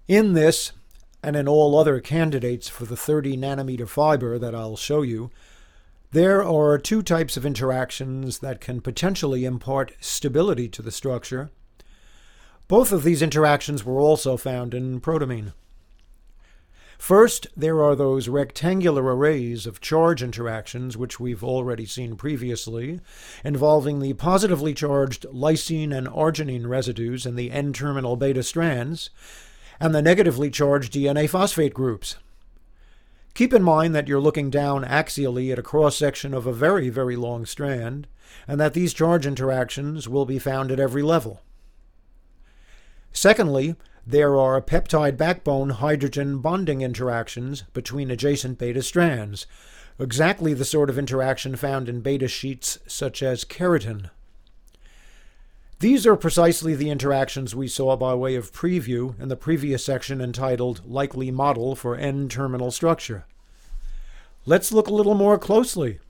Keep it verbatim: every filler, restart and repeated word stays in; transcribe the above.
In this, and in all other candidates for the thirty nanometer fiber that I'll show you, there are two types of interactions that can potentially impart stability to the structure. Both of these interactions were also found in protamine. First, there are those rectangular arrays of charge interactions, which we've already seen previously, involving the positively charged lysine and arginine residues in the N-terminal beta strands, and the negatively charged D N A phosphate groups. Keep in mind that you're looking down axially at a cross-section of a very, very long strand, and that these charge interactions will be found at every level. Secondly, there are peptide backbone hydrogen bonding interactions between adjacent beta strands, exactly the sort of interaction found in beta sheets such as keratin. These are precisely the interactions we saw by way of preview in the previous section entitled Likely Model for N-Terminal Structure. Let's look a little more closely